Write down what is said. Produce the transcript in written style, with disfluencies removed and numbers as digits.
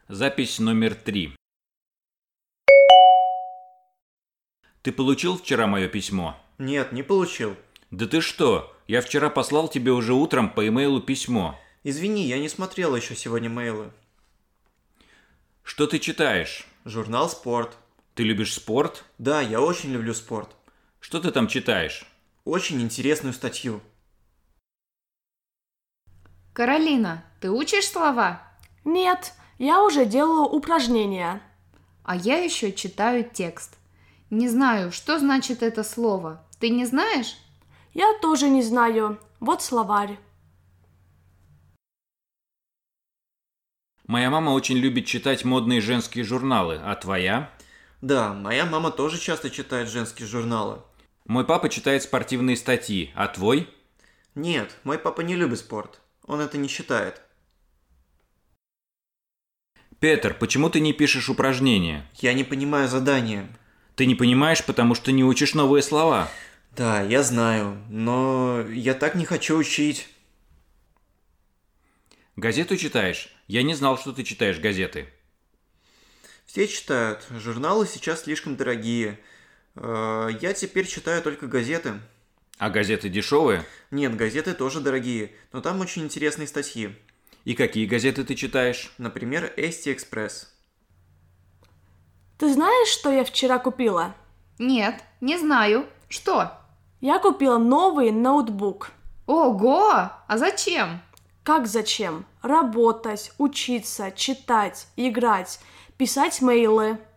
Запись номер 3. Ты получил вчера мое письмо? Нет, не получил. Да ты что? Я вчера послал тебе уже утром по имейлу письмо. Извини, я не смотрел еще сегодня мейлы. Что ты читаешь? Журнал «Спорт». Ты любишь спорт? Да, я очень люблю спорт. Что ты там читаешь? Очень интересную статью. Каролина, ты учишь слова? Нет, я уже делаю упражнения. А я еще читаю текст. Не знаю, что значит это слово. Ты не знаешь? Я тоже не знаю. Вот словарь. Моя мама очень любит читать модные женские журналы, а твоя? Да, моя мама тоже часто читает женские журналы. Мой папа читает спортивные статьи, а твой? Нет, мой папа не любит спорт. Он это не считает. Петр, почему ты не пишешь упражнения? Я не понимаю задания. Ты не понимаешь, потому что не учишь новые слова. Да, я знаю, но я так не хочу учить. Газету читаешь? Я не знал, что ты читаешь газеты. Все читают. Журналы сейчас слишком дорогие. Я теперь читаю только газеты. А газеты дешевые? Нет, газеты тоже дорогие, но там очень интересные статьи. И какие газеты ты читаешь? Например, Эсти Экспресс. Ты знаешь, что я вчера купила? Нет, не знаю. Что? Я купила новый ноутбук. Ого! А зачем? Как зачем? Работать, учиться, читать, играть, писать мейлы.